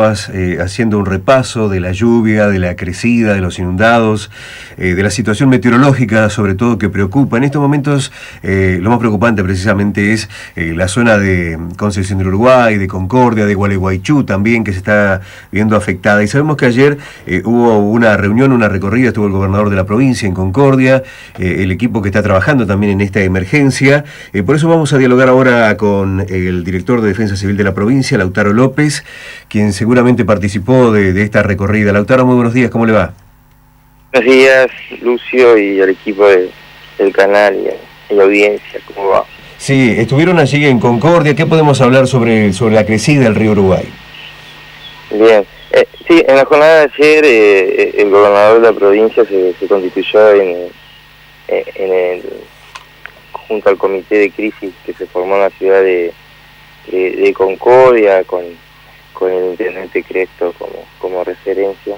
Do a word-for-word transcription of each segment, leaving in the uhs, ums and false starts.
estabas eh, haciendo un repaso de la lluvia, de la crecida, de los inundados, eh, de la situación meteorológica, sobre todo, que preocupa. En estos momentos, eh, lo más preocupante precisamente es eh, la zona de Concepción del Uruguay, de Concordia, de Gualeguaychú también, que se está viendo afectada. Y sabemos que ayer eh, hubo una reunión, una recorrida, estuvo el gobernador de la provincia en Concordia, eh, el equipo que está trabajando también en esta emergencia. Eh, por eso vamos a dialogar ahora con el director de Defensa Civil de la provincia, Lautaro López, quien seguramente participó de, de esta recorrida. Lautaro, muy buenos días, ¿cómo le va? Buenos días, Lucio, y al equipo de, del canal y a la audiencia, ¿cómo va? Sí, estuvieron allí en Concordia. ¿Qué podemos hablar sobre, sobre la crecida del río Uruguay? Bien, eh, sí, en la jornada de ayer eh, el gobernador de la provincia se, se constituyó en, en el, junto al comité de crisis que se formó en la ciudad de, de, de Concordia, con, con el intendente Cresto como, como referencia,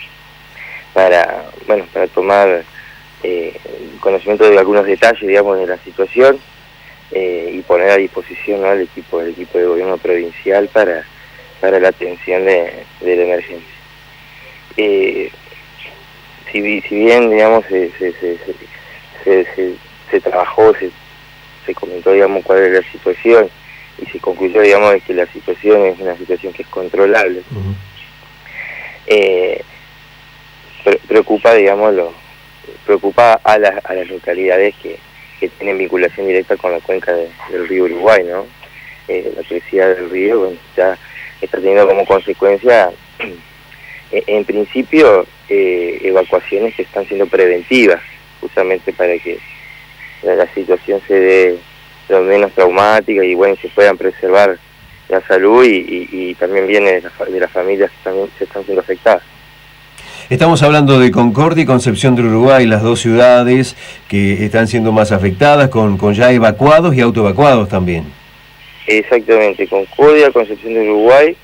para, bueno, para tomar eh, conocimiento de algunos detalles, digamos, de la situación eh, y poner a disposición, ¿no?, al equipo, el equipo de gobierno provincial para, para la atención de, de la emergencia. Eh, si, si bien, digamos, se, se, se, se, se, se trabajó, se, se comentó, digamos, cuál era la situación y se concluyó, digamos, de que la situación es una situación que es controlable. Uh-huh. eh, pre preocupa, digamos, lo, preocupa a, la, a las localidades que, que tienen vinculación directa con la cuenca de, del río Uruguay, ¿no? Eh, la crecida del río, bueno, ya está teniendo como consecuencia, en, en principio, eh, evacuaciones que están siendo preventivas, justamente para que la, la situación se dé lo menos traumática y, bueno, se puedan preservar la salud y, y, y también viene de, la, de las familias que también se están siendo afectadas. Estamos hablando de Concordia y Concepción del Uruguay, las dos ciudades que están siendo más afectadas, con, con ya evacuados y autoevacuados también. Exactamente, Concordia, Concepción del Uruguay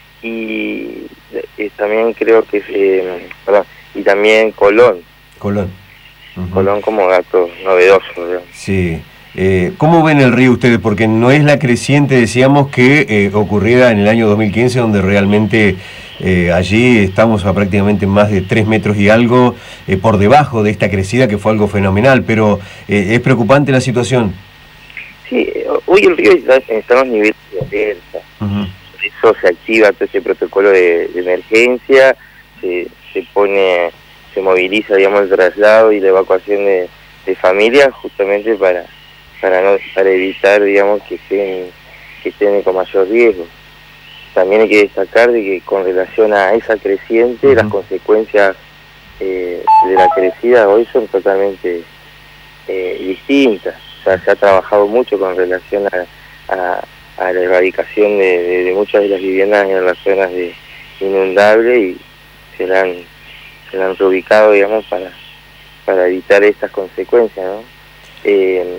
y eh, también creo que es, eh, perdón, y también Colón. Colón. Uh-huh. Colón como dato novedoso, digamos. Sí. Eh, ¿Cómo ven el río ustedes? Porque no es la creciente, decíamos, que eh, ocurriera en el año dos mil quince, donde realmente eh, allí estamos a prácticamente más de tres metros y algo eh, por debajo de esta crecida, que fue algo fenomenal, pero eh, ¿es preocupante la situación? Sí, hoy el río está, está en los niveles de alerta. Uh-huh. Por eso se activa todo ese protocolo de, de emergencia, se, se pone, se moviliza, digamos, el traslado y la evacuación de, de familias, justamente para para no para evitar, digamos, que estén que estén con mayor riesgo. También hay que destacar de que con relación a esa creciente, uh-huh, las consecuencias eh, de la crecida hoy son totalmente eh, distintas. O sea, se ha trabajado mucho con relación a, a, a la erradicación de, de, de muchas de las viviendas en las zonas de inundable y se la han, se la han reubicado, digamos, para, para evitar estas consecuencias, ¿no? Eh,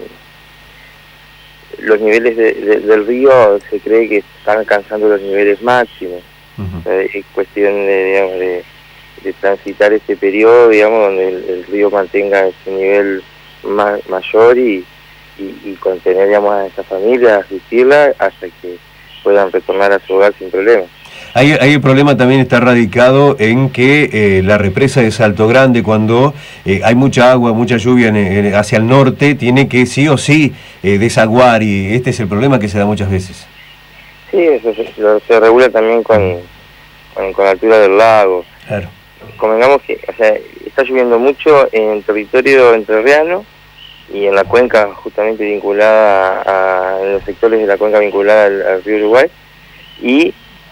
los niveles de, de, del río se cree que están alcanzando los niveles máximos. Uh-huh. O sea, es cuestión de, digamos, de, de transitar este periodo, digamos, donde el, el río mantenga ese nivel ma mayor y, y, y contener, digamos, a esa familia, asistirla hasta que puedan retornar a su hogar sin problemas. Ahí, ahí el problema también está radicado en que eh, la represa de Salto Grande, cuando eh, hay mucha agua, mucha lluvia en, en, hacia el norte, tiene que sí o sí eh, desaguar, y este es el problema que se da muchas veces. Sí, eso se, se regula también con, con, con la altura del lago. Claro. Convengamos que, o sea, está lloviendo mucho en territorio entrerriano y en la cuenca justamente vinculada a, a en los sectores de la cuenca vinculada al, al río Uruguay, y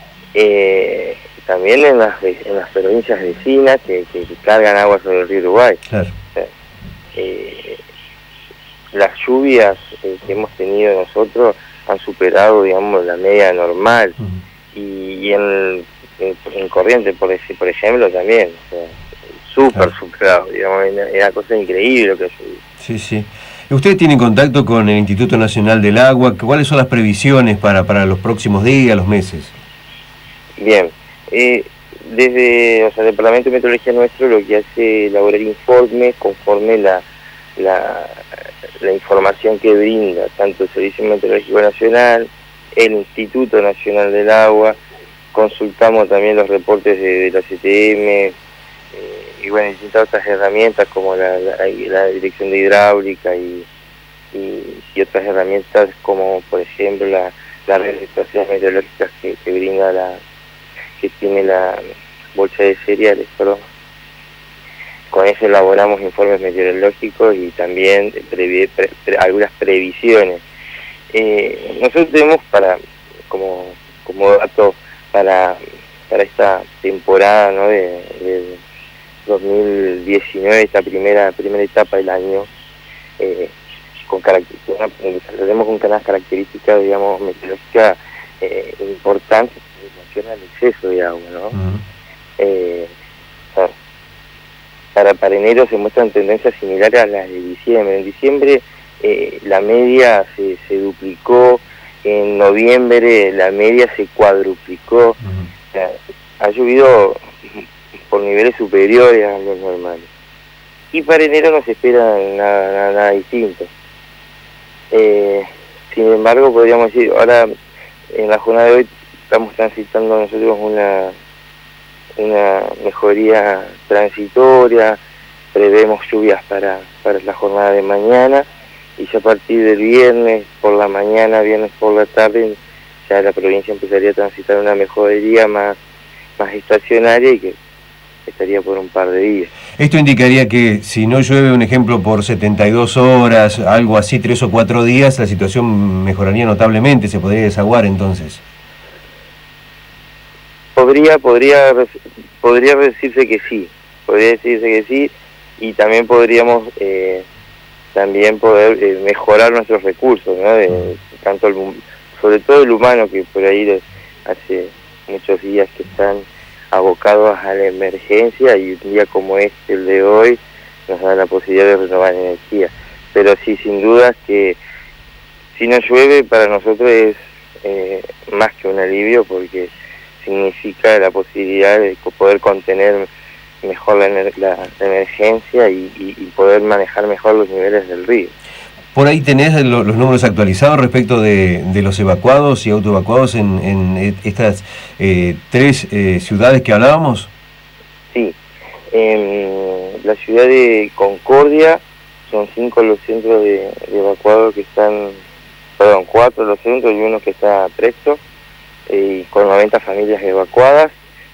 Eh, también en las en las provincias vecinas que, que, que cargan agua sobre el río Uruguay. Claro. O sea, eh, las lluvias eh, que hemos tenido nosotros han superado, digamos, la media normal. Uh-huh. y, y en, en, en Corrientes, por decir, por ejemplo, también, o sea, súper claro. superado, digamos, era cosa increíble lo que ha llovido. Sí, sí. ¿Usted tiene contacto con el Instituto Nacional del Agua? ¿Cuáles son las previsiones para, para los próximos días, los meses? Bien, eh, desde o sea, el Departamento de Meteorología nuestro lo que hace es elaborar informes conforme la, la, la información que brinda tanto el Servicio Meteorológico Nacional, el Instituto Nacional del Agua consultamos también los reportes de, de la C T M, eh, y bueno, distintas otras herramientas como la, la, la dirección de hidráulica y, y, y otras herramientas como por ejemplo la, la red de estaciones meteorológicas que, que brinda la, que tiene la bolsa de cereales, perdón. Con eso elaboramos informes meteorológicos y también previ, pre, pre, algunas previsiones. Eh, nosotros tenemos para, como, como dato para, para esta temporada, ¿no?, de, de dos mil diecinueve, esta primera primera etapa del año, eh, con características, tenemos con unas características, digamos, meteorológicas eh, importantes en relación al exceso de agua, ¿no? Uh-huh. eh, Para, para enero se muestran tendencias similares a las de diciembre. En diciembre eh, la media se, se duplicó, en noviembre la media se cuadruplicó. Uh-huh. O sea, ha llovido por niveles superiores a los normales. Y para enero no se espera nada, nada, nada distinto. Eh, sin embargo, podríamos decir, ahora en la jornada de hoy estamos transitando nosotros una... una mejoría transitoria, prevemos lluvias para, para la jornada de mañana, y ya a partir del viernes por la mañana, viernes por la tarde, ya la provincia empezaría a transitar una mejoría más, más estacionaria y que estaría por un par de días. Esto indicaría que si no llueve, un ejemplo, por setenta y dos horas, algo así, tres o cuatro días, la situación mejoraría notablemente, se podría desaguar entonces. Podría, podría, podría decirse que sí, podría decirse que sí, y también podríamos eh, también poder eh, mejorar nuestros recursos, ¿no? De, tanto el, sobre todo el humano, que por ahí hace muchos días que están abocados a la emergencia, y un día como este, el de hoy, nos da la posibilidad de renovar energía. Pero sí, sin duda que si no llueve para nosotros es eh, más que un alivio, porque significa la posibilidad de poder contener mejor la, la, la emergencia y, y, y poder manejar mejor los niveles del río. ¿Por ahí tenés los, los números actualizados respecto de, de los evacuados y autoevacuados en, en estas eh, tres eh, ciudades que hablábamos? Sí, en la ciudad de Concordia son cinco los centros de, de evacuados que están, perdón, cuatro los centros y uno que está presto, eh, con noventa familias evacuadas.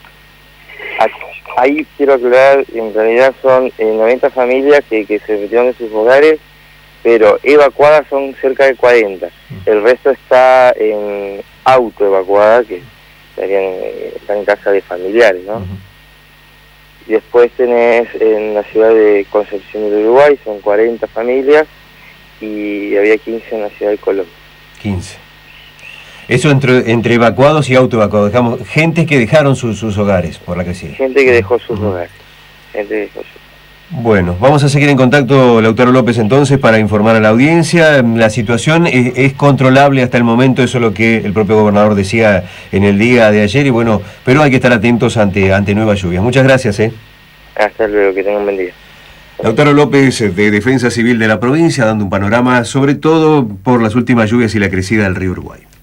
Ahí quiero aclarar, en realidad son eh, noventa familias que, que se retiraron de sus hogares, pero evacuadas son cerca de cuarenta. El resto está en auto evacuada, que estarían eh, están en casa de familiares, ¿no? Uh-huh. Y después tenés en la ciudad de Concepción del Uruguay, son cuarenta familias, y había quince en la ciudad de Colombia. quince. Eso entre, entre evacuados y autoevacuados, digamos, gente que dejaron su, sus hogares por la crecida. Gente que dejó sus uh-huh. hogares. Gente que dejó sus... Bueno, vamos a seguir en contacto, Lautaro López, entonces, para informar a la audiencia. La situación es, es controlable hasta el momento, eso es lo que el propio gobernador decía en el día de ayer, y bueno, pero hay que estar atentos ante, ante nuevas lluvias. Muchas gracias. ¿eh? Hasta luego, que tengan un buen día. Lautaro López, de Defensa Civil de la provincia, dando un panorama sobre todo por las últimas lluvias y la crecida del río Uruguay.